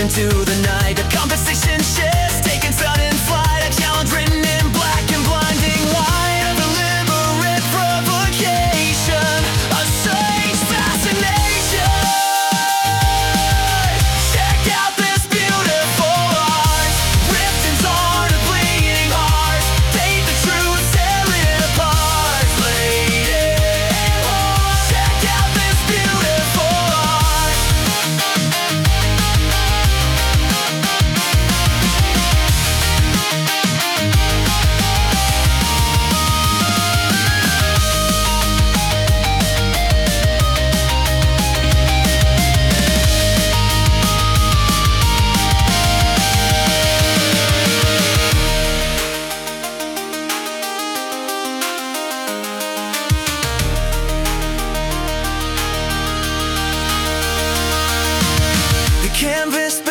into the night. A conversation shifts, taking sudden flight. A challenge written in black and blinding white. A deliberate provocation, a strange fascination. Check out this beautiful art. Ripped and torn, a bleeding heart. Paint the truth, tear it apart. Laid it hard. Check out this beautiful art. The canvas